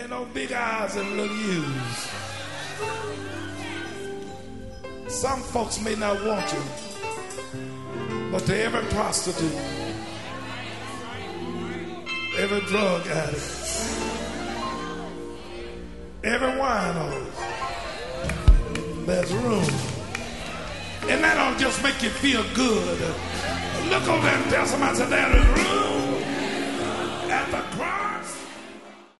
ain't no big eyes and little U's. Some folks may not want you, but to every prostitute, every drug addict, every wino, there's room. And that don't just make you feel good. Look over there and tell somebody that there is room at the cross.